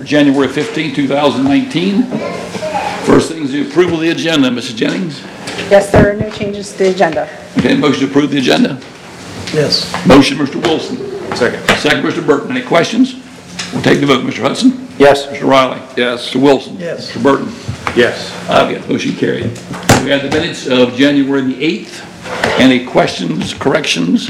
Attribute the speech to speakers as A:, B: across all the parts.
A: for January 15, 2019. First thing is the approval of the agenda. Mrs. Jennings?
B: Yes, there are no changes to the agenda.
A: Okay, motion to approve the agenda.
C: Yes.
A: Motion, Mr. Wilson.
C: Second.
A: Second, Mr. Burton. Any questions? We'll take the vote. Mr. Hudson?
C: Yes.
A: Mr. Riley?
C: Yes.
A: Mr. Wilson?
C: Yes.
A: Mr. Burton?
C: Yes.
A: Yes, motion carried. We have the minutes of January the 8th. Any questions, corrections?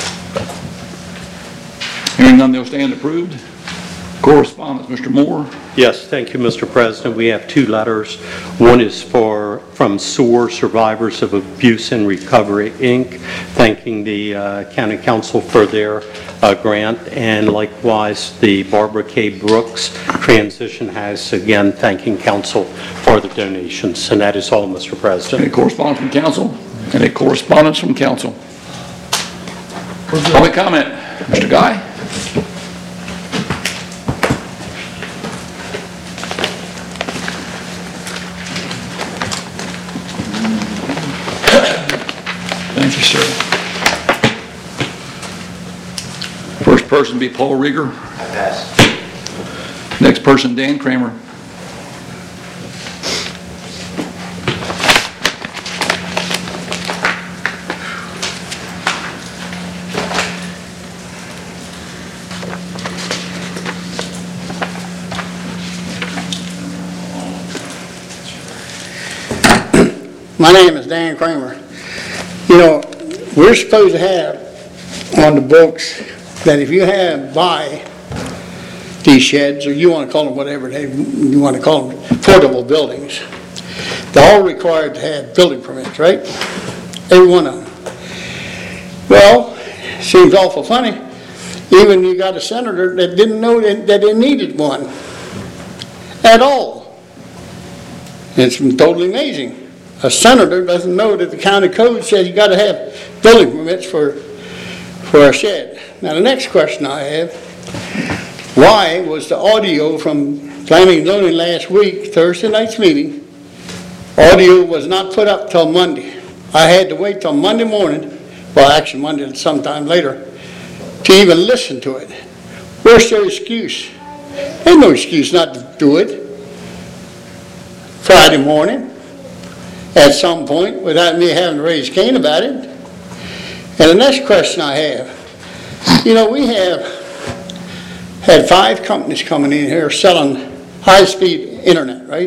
A: Hearing none, they'll stand approved. Correspondence, Mr. Moore.
D: Yes, thank you, Mr. President. We have two letters. One is from SOAR, Survivors of Abuse and Recovery, Inc., thanking the County Council for their grant, and likewise the Barbara K. Brooks Transition House, again, thanking Council for the donations. And that is all, Mr. President.
A: Any correspondence from council? Any correspondence from council? Public comment, Mr. Guy. Thank you, sir. First person be Paul Rieger.
C: I pass.
A: Next person, Dan Kramer.
E: My name is Dan Kramer. You know, we're supposed to have on the books that if you buy these sheds, or you want to call them whatever you want to call them, portable buildings, they're all required to have building permits, right? Every one of them. Well, seems awful funny. Even you got a senator that didn't know that they needed one at all. It's totally amazing. A senator doesn't know that the county code says you got to have building permits for a shed. Now the next question I have, why was the audio from Planning and Zoning last week, Thursday night's meeting, audio was not put up till Monday? I had to wait till Monday morning, well actually Monday sometime later, to even listen to it. Where's their excuse? There's no excuse not to do it Friday morning at some point without me having to raise Cain about it. And the next question I have, you know, we have had 5 companies coming in here selling high-speed internet, right?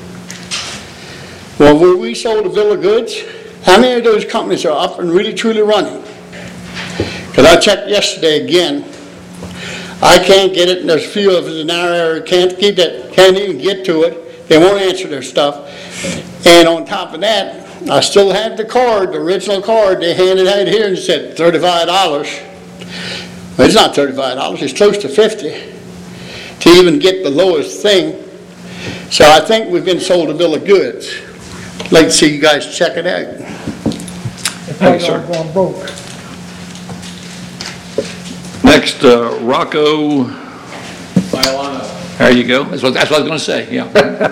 E: Well, when we sold a bill of goods, how many of those companies are up and really truly running? Because I checked yesterday again, I can't get it, and there's a few of us in our area can't even get to it. They won't answer their stuff. And on top of that, I still have the card, the original card they handed out here and said $35. Well, it's not $35, it's close to $50 to even get the lowest thing. So I think we've been sold a bill of goods. I'd like to see you guys check it out.
A: Thank you, sir.
E: Going broke.
A: Next, Rocco. There you go. That's what I was going to say, yeah.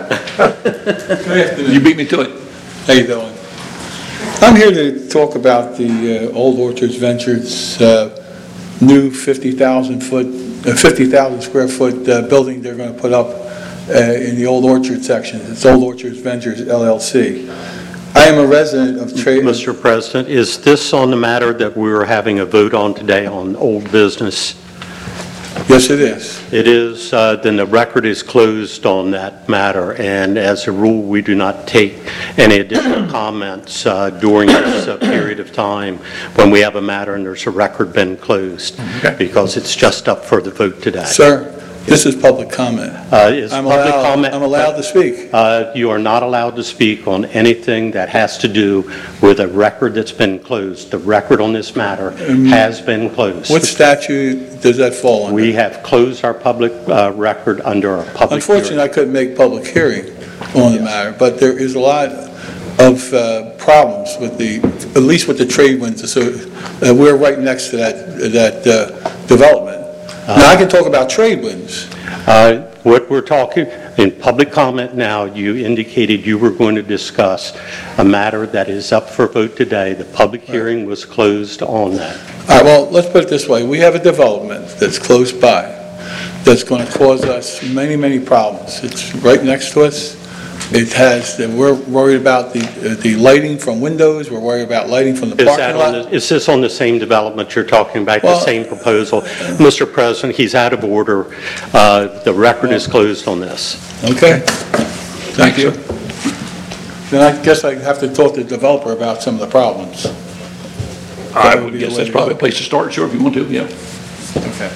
A: You beat me to it.
F: How you doing? I'm here to talk about the Old Orchards Ventures new 50,000 square foot building they're going to put up in the Old Orchard section. It's Old Orchards Ventures LLC. I am a resident of Trade.
D: Mr. President, is this on the matter that we were having a vote on today on old business?
F: Yes, it is.
D: It is. Then the record is closed on that matter, and as a rule, we do not take any additional comments during this period of time when we have a matter and there's a record been closed, because it's just up for the vote today.
F: Sir, this is public comment. I'm allowed to speak.
D: You are not allowed to speak on anything that has to do with a record that's been closed. The record on this matter has been closed.
F: What statute does that fall under?
D: We have closed our public record under a public
F: Unfortunately,
D: hearing.
F: I couldn't make public hearing on the matter, but there is a lot of problems with at least with the trade winds. So we're right next to that development. Now I can talk about trade winds.
D: What we're talking, in public comment now, you indicated you were going to discuss a matter that is up for vote today. The public hearing was closed on that.
F: All right, well, let's put it this way. We have a development that's close by. that's going to cause us many, many problems. It's right next to us. We're worried about the lighting from windows, we're worried about lighting from the parking lot.
D: Is this on the same development you're talking about, the same proposal? Mr. President, he's out of order. The record is closed on this.
F: Okay. Thank you. Then I guess I have to talk to the developer about some of the problems.
A: I would guess that's probably a place to start, sure, if you want to, yeah.
F: Okay.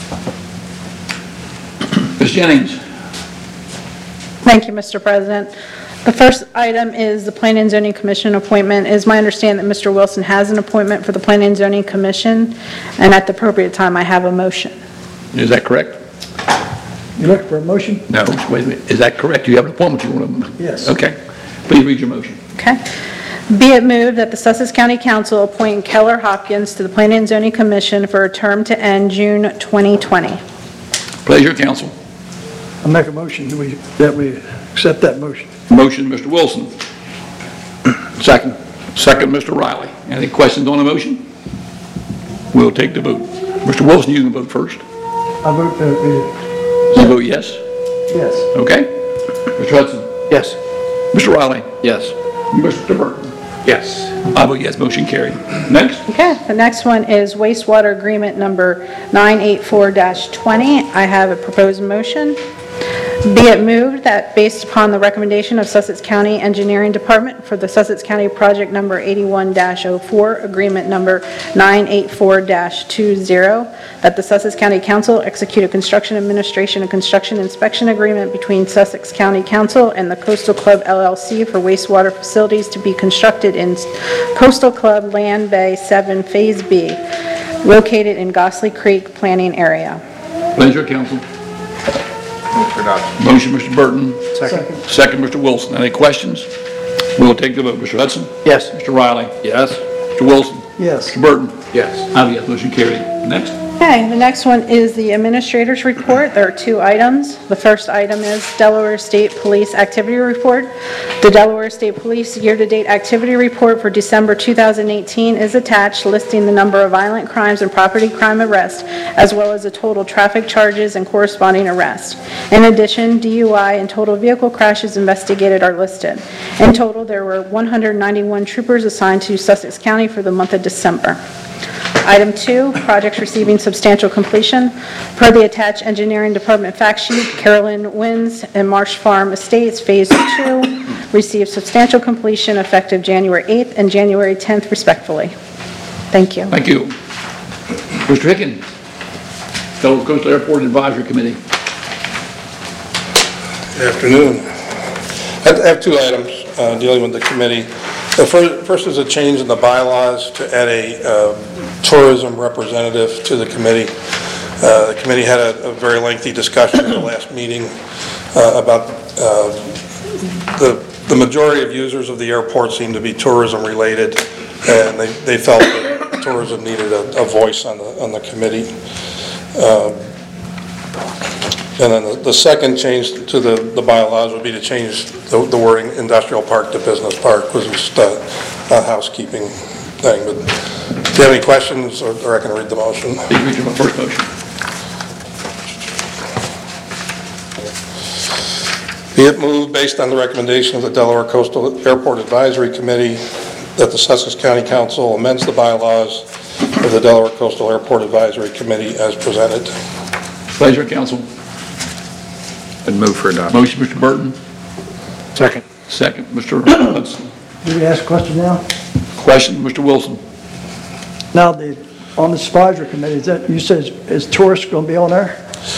A: Ms. Jennings?
B: Thank you, Mr. President. The first item is the Planning and Zoning Commission appointment. It is my understanding that Mr. Wilson has an appointment for the Planning and Zoning Commission, and at the appropriate time, I have a motion.
A: Is that correct?
G: You looking for a motion?
A: No, wait a minute. Is that correct? You have an appointment you want to?
G: Yes.
A: Okay. Please read your motion.
B: Okay. Be it moved that the Sussex County Council appoint Keller Hopkins to the Planning and Zoning Commission for a term to end June 2020.
A: Pleasure, council.
G: I make a motion that we accept that motion.
A: Motion, Mr. Wilson. Second. Second, Mr. Riley. Any questions on the motion? We'll take the vote. Mr. Wilson, you can vote first.
G: I vote that
A: You vote yes?
G: yes.
A: Okay. Mr. Hudson?
C: Yes.
A: Mr. Riley?
C: Yes.
A: Mr. Burton?
C: Yes.
A: I vote yes, motion carried. Next.
B: Okay, the next one is wastewater agreement number 984-20. I have a proposed motion. Be it moved that based upon the recommendation of Sussex County Engineering Department for the Sussex County Project number 81-04, agreement number 984-20, that the Sussex County Council execute a construction administration and construction inspection agreement between Sussex County Council and the Coastal Club LLC for wastewater facilities to be constructed in Coastal Club Land Bay 7 Phase B, located in Gossley Creek Planning Area.
A: Pleasure, council.
C: Move for adoption.
A: Motion, Mr. Burton.
G: Second.
A: Second, Mr. Wilson. Any questions? We'll take the vote. Mr. Hudson?
C: Yes.
A: Mr. Riley?
C: Yes.
A: Mr. Wilson?
G: Yes.
A: Mr. Burton?
C: Yes.
A: I vote yes, motion carried. Next.
B: Okay, the next one is the Administrator's Report. There are two items. The first item is Delaware State Police Activity Report. The Delaware State Police Year-to-Date Activity Report for December 2018 is attached, listing the number of violent crimes and property crime arrests, as well as the total traffic charges and corresponding arrests. In addition, DUI and total vehicle crashes investigated are listed. In total, there were 191 troopers assigned to Sussex County for the month of December. Item 2, projects receiving substantial completion. Per the attached Engineering Department fact sheet, Carolyn Winds and Marsh Farm Estates Phase 2 received substantial completion effective January 8th and January 10th respectively. Thank you.
A: Thank you. Mr. Hicken, Delaware Coastal Airport Advisory Committee.
H: Good afternoon. I have two items dealing with the committee. The first is a change in the bylaws to add a tourism representative to the committee. The committee had a very lengthy discussion at the last meeting about the majority of users of the airport seem to be tourism related, and they felt that tourism needed a voice on the committee. And then the second change to the bylaws would be to change the wording industrial park to business park, was just a housekeeping thing. But do you have any questions, or I can read the motion?
A: Please read your first motion.
H: Be it moved, based on the recommendation of the Delaware Coastal Airport Advisory Committee, that the Sussex County Council amends the bylaws of the Delaware Coastal Airport Advisory Committee as presented.
A: Pleasure, council.
C: And move for adoption.
A: Motion, Mr. Burton.
C: Second.
A: Second, Mr. Hudson.
G: Do we ask a question now?
A: Question, Mr. Wilson.
G: Now, on the advisory committee, you said, is tourists going to be on there?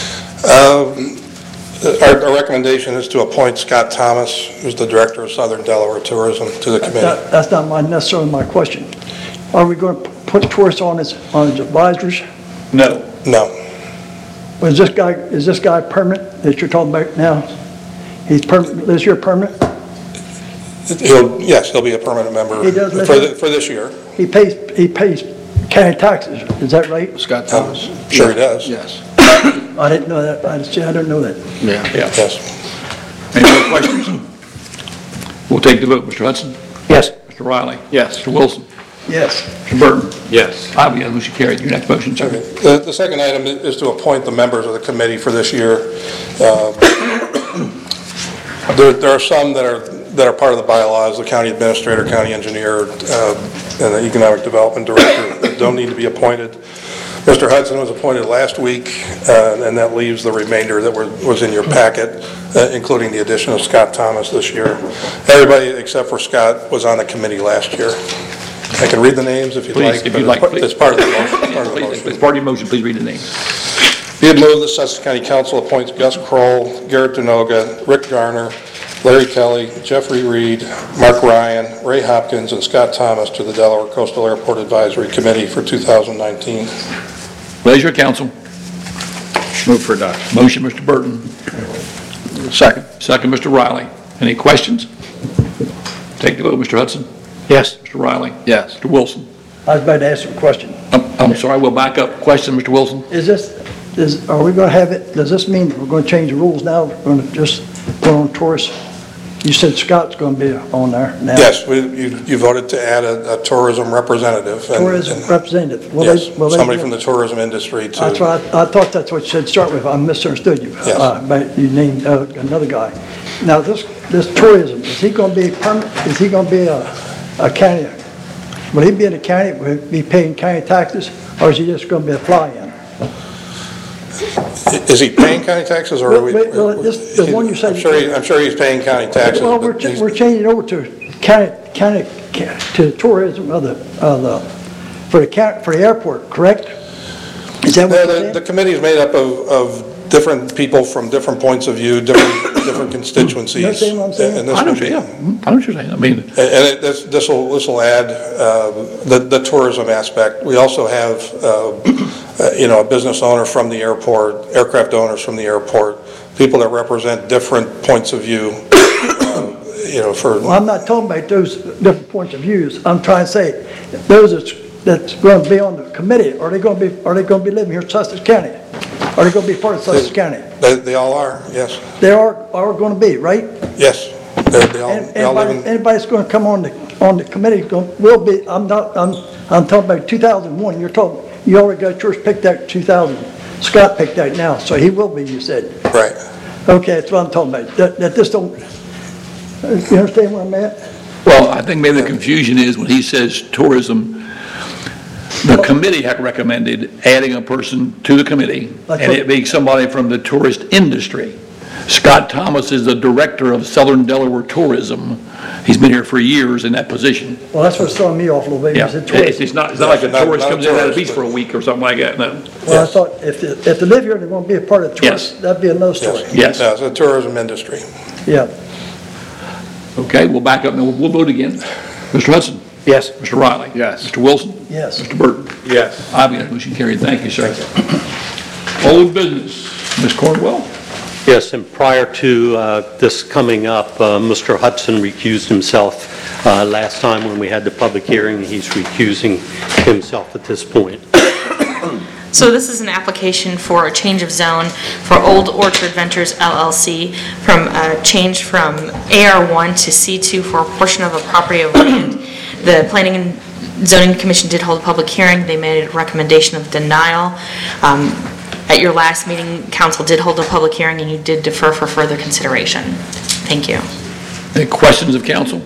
H: Our recommendation is to appoint Scott Thomas, who's the Director of Southern Delaware Tourism, to the committee.
G: That's not necessarily my question. Are we going to put tourists on as advisors?
A: No.
H: No.
G: Is this guy permanent that you're talking about now? He's permanent, this year permanent?
H: Yes, he'll be a permanent member
G: He does
H: for this year.
G: He pays county taxes, is that right?
H: Scott Thomas. Sure he does.
C: Yes.
G: I didn't know that. I didn't know that.
C: Yeah.
H: Yes.
A: Any more questions? We'll take the vote. Mr. Hudson?
C: Yes.
A: Mr. Riley?
C: Yes.
A: Mr. Wilson?
G: Yes.
A: Mr. Burton?
C: Yes.
A: 5 yes, motion carried. Your next motion, sir.
H: The second item is to appoint the members of the committee for this year. There are some that are part of the bylaws, the county administrator, county engineer, and the economic development director that don't need to be appointed. Mr. Hudson was appointed last week, and that leaves the remainder that was in your packet, including the addition of Scott Thomas this year. Everybody except for Scott was on the committee last year. I can read the names if you'd
A: Please,
H: like.
A: if you'd like, please.
H: It's part of the motion.
A: As part of your motion, please read the names.
H: Be it moved, the Sussex County Council appoints Gus Kroll, Garrett Denoga, Rick Garner, Larry Kelly, Jeffrey Reed, Mark Ryan, Ray Hopkins, and Scott Thomas to the Delaware Coastal Airport Advisory Committee for 2019.
A: Pleasure, council.
C: Move for adoption.
A: Motion, Mr. Burton.
C: Second.
A: Second, Mr. Riley. Any questions? Take the vote, Mr. Hudson.
C: Yes.
A: Mr. Riley.
C: Yes.
A: Mr. Wilson.
G: I was about to ask you a question.
A: I'm sorry, we'll back up. Question, Mr. Wilson?
G: Are we going to have it, does this mean we're going to change the rules now? We're going to just go on tourists? You said Scott's going to be on there now.
H: Yes, you voted to add a tourism representative.
G: Tourism representative.
H: Yes, somebody from the tourism industry to...
G: That's right. I thought that's what you said to start with. I misunderstood you.
H: Yes.
G: But you named another guy. Now, this tourism, is he going to be permanent? Is he going to be a county? Will he be in the county? Will he be paying county taxes? Or is he just going to be a fly-in?
H: Is he paying county taxes, or are we...
G: Well, the one you said...
H: I'm sure he's paying county taxes.
G: Well,
H: but
G: we're changing over to county to tourism for the airport, correct? Is that what you're saying?
H: The committee is made up of different people from different points of view, different constituencies.
G: You understand what I'm saying?
H: And this
A: I know
H: would be-
A: what you're saying. I mean,
H: And this will add the tourism aspect. We also have, a business owner from the airport, aircraft owners from the airport, people that represent different points of view, for...
G: Well, I'm not talking about those different points of views. I'm trying to say, that's going to be on the committee, are they going to be living here in Sussex County? Are they going to be part of Sussex County?
H: They all are, yes.
G: They are going to be, right?
H: Yes. They all live in...
G: Anybody that's going to come on the committee will be. I'm talking about 2001. You already got yours picked out 2000. Scott picked out now, so he will be. You said.
H: Right.
G: Okay, that's what I'm talking about. That this don't. You understand where I'm at?
A: well, I think maybe the confusion is when he says tourism, the committee had recommended adding a person to the committee, and it being somebody from the tourist industry. Scott Thomas is the director of Southern Delaware Tourism. He's been here for years in that position.
G: Well, that's what's throwing me off a little bit.
A: Yeah,
G: You said tourism.
A: it's not like a
H: Not-
A: tourist
H: not a
A: comes in at a
H: tourist,
A: beach
H: but-
A: for a week or something like that, no.
G: Well, I thought if they live here, they're going to be a part of the tourist.
A: Yes.
G: That'd be another story.
A: Yes.
H: No, it's a tourism industry.
G: Yeah.
A: Okay, we'll back up, and we'll vote again. Mr. Hudson?
C: Yes.
A: Mr. Riley?
C: Yes.
A: Mr. Wilson?
G: Yes.
A: Mr. Burton?
C: Yes.
A: 5 yes, motion carried. Thank you, sir. Old business, Ms. Cornwell?
D: Yes, and prior to this coming up, Mr. Hudson recused himself last time when we had the public hearing. He's recusing himself at this point.
I: So this is an application for a change of zone for Old Orchard Ventures LLC from change from AR1 to C2 for a portion of a property of land. The Planning and Zoning Commission did hold a public hearing. They made a recommendation of denial. At your last meeting, council did hold a public hearing and you did defer for further consideration. Thank you.
A: Any questions of council?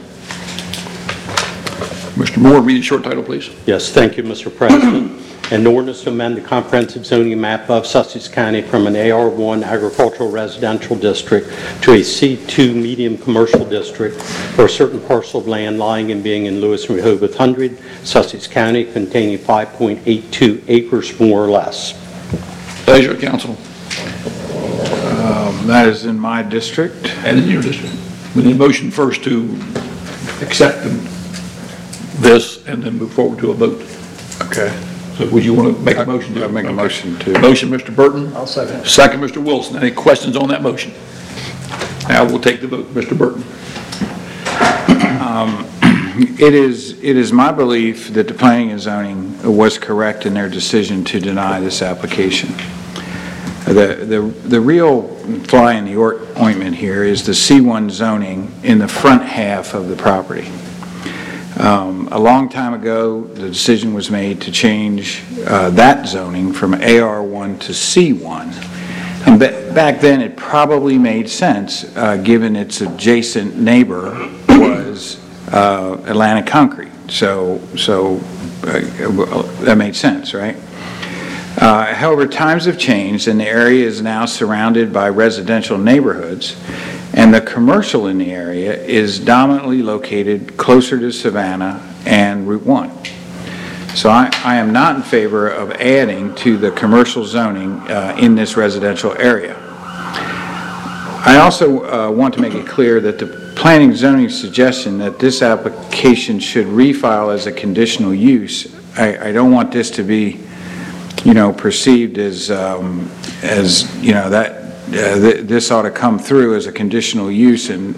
A: Mr. Moore, read the short title, please.
D: Yes, thank you, Mr. President. An ordinance to amend the comprehensive zoning map of Sussex County from an AR1 agricultural residential district to a C2 medium commercial district for a certain parcel of land lying and being in Lewis and Rehoboth 100, Sussex County, containing 5.82 acres more or less.
A: Pleasure, council.
C: That is in my district.
A: And in your district. We need a motion first to accept this and then move forward to a vote.
C: Okay.
A: So would you want to make a motion?
C: I'll make a motion to.
A: Motion, Mr. Burton.
G: I'll second it.
A: Second, Mr. Wilson. Any questions on that motion? Now we'll take the vote. Mr. Burton.
C: It is my belief that the planning and zoning was correct in their decision to deny this application. The real fly in the ointment here is the C1 zoning in the front half of the property. A long time ago, the decision was made to change that zoning from AR1 to C1. And back then, it probably made sense, given its adjacent neighbor was Atlantic Concrete. So that made sense, right? However, times have changed, and the area is now surrounded by residential neighborhoods, and the commercial in the area is dominantly located closer to Savannah and Route 1. So I am not in favor of adding to the commercial zoning in this residential area. I also want to make it clear that the planning and zoning suggestion that this application should refile as a conditional use, I don't want this to be, perceived as that this ought to come through as a conditional use, and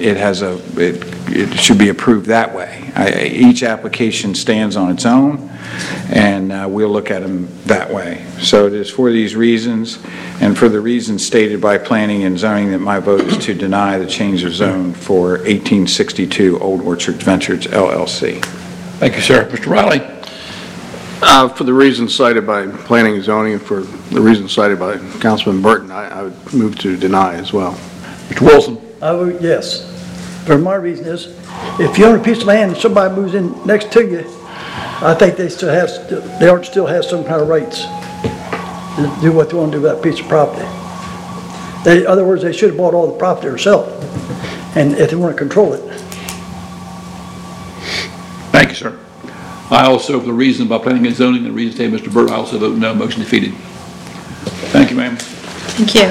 C: it should be approved that way. Each application stands on its own, and we'll look at them that way. So it is for these reasons, and for the reasons stated by Planning and Zoning, that my vote is to deny the change of zone for 1862 Old Orchard Ventures LLC.
A: Thank you, sir. Mr. Riley?
J: For the reasons cited by Planning and Zoning and for the reasons cited by Councilman Burton, I would move to deny as well.
A: Mr. Wilson?
G: I would, yes. For my reason is, if you own a piece of land and somebody moves in next to you, I think they still have some kind of rights to do what they want to do with that piece of property. In other words, they should have bought all the property themselves, and if they want to control it.
A: Thank you, sir. I also, for the reason by Planning and Zoning and the reason stated by Mr. Burt, I also vote no. Motion defeated. Thank you, ma'am.
I: Thank you.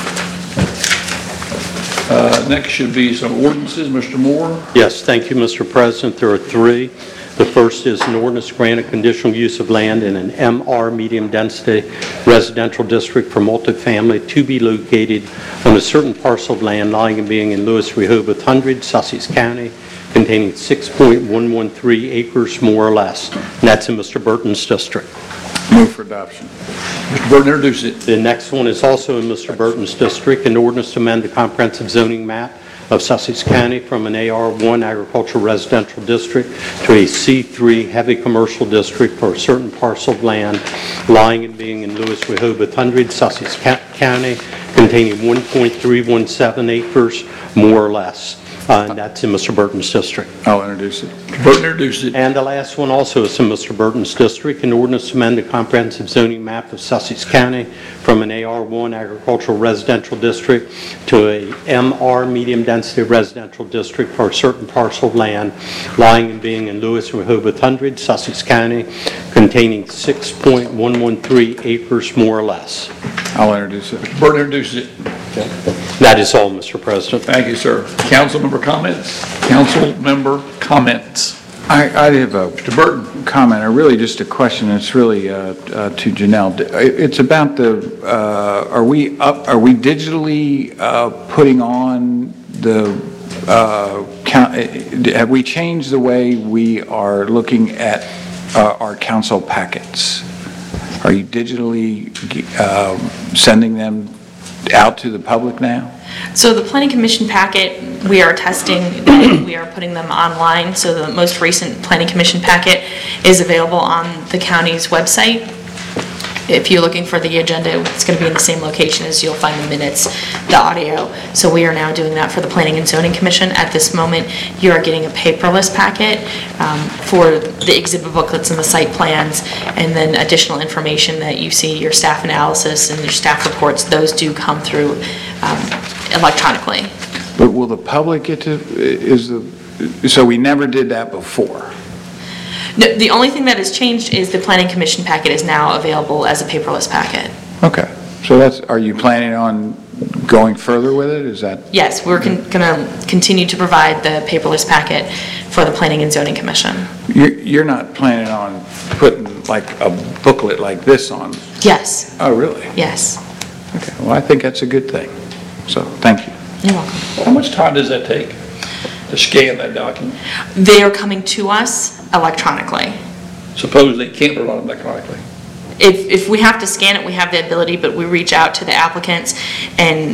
A: Next should be some ordinances. Mr. Moore?
D: Yes, thank you, Mr. President. There are three. The first is an ordinance granting conditional use of land in an MR medium density residential district for multifamily to be located on a certain parcel of land lying and being in Lewis Rehoboth 100, Sussex County, containing 6.113 acres more or less. And that's in Mr. Burton's district.
C: Move for adoption.
A: Mr. Burton, introduce it.
D: The next one is also in Mr. Burton's district, an ordinance to amend the comprehensive zoning map of Sussex County from an AR1 agricultural residential district to a C3 heavy commercial district for a certain parcel of land lying and being in Lewis Rehoboth 100, Sussex County, containing 1.317 acres more or less. And that's in Mr. Burton's district.
C: I'll introduce it.
A: Mr. Burton, introduce it.
D: And the last one also is in Mr. Burton's district, an ordinance to amend the comprehensive zoning map of Sussex County from an AR1 agricultural residential district to a MR medium density residential district for a certain parcel of land lying and being in Lewis Rehoboth 100, Sussex County, containing 6.113 acres more or less.
C: I'll introduce it.
A: Mr. Burton, introduce it.
D: That is all, Mr. President.
A: Thank you, sir. Council member comments? Council member comments?
C: I have a
A: Mr. Burton.
C: comment, or really just a question. It's really to Janelle. It's about the, are we digitally putting on the, have we changed the way we are looking at our council packets? Are you digitally sending them out to the public now?
I: So the Planning Commission packet, we are testing, we are putting them online, so the most recent Planning Commission packet is available on the county's website. If you're looking for the agenda, it's going to be in the same location as you'll find the minutes, the audio. So we are now doing that for the Planning and Zoning Commission. At this moment, you are getting a paperless packet for the exhibit booklets and the site plans, and then additional information that you see, your staff analysis and your staff reports, those do come through electronically.
C: But will the public get to, so we never did that before?
I: No, the only thing that has changed is the Planning Commission packet is now available as a paperless packet.
C: Okay. So are you planning on going further with it? Is that?
I: Yes, we're going to continue to provide the paperless packet for the Planning and Zoning Commission.
C: You're not planning on putting like a booklet like this on?
I: Yes.
C: Oh, really?
I: Yes.
C: Okay. Well, I think that's a good thing. So, thank you.
I: You're welcome.
A: How much time does that take to scan that document?
I: They are coming to us electronically.
A: Suppose they can't provide them electronically.
I: If we have to scan it, we have the ability, but we reach out to the applicants and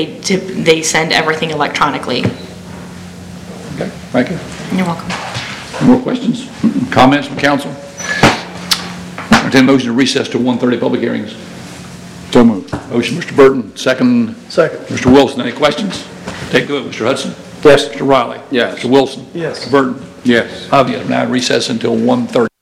I: they send everything electronically.
A: Okay, thank you.
I: You're welcome.
A: More questions, comments from council? Entertain a motion to recess to 1:30 public hearings.
C: So moved.
A: Motion, Mr. Burton, second,
G: Second.
A: Mr. Wilson. Any questions? Take the vote, Mr. Hudson.
G: Yes.
A: Mr. Riley.
J: Yes.
A: Mr. Wilson.
G: Yes.
A: Mr. Burton.
C: Yes.
A: Now recess until 1:30.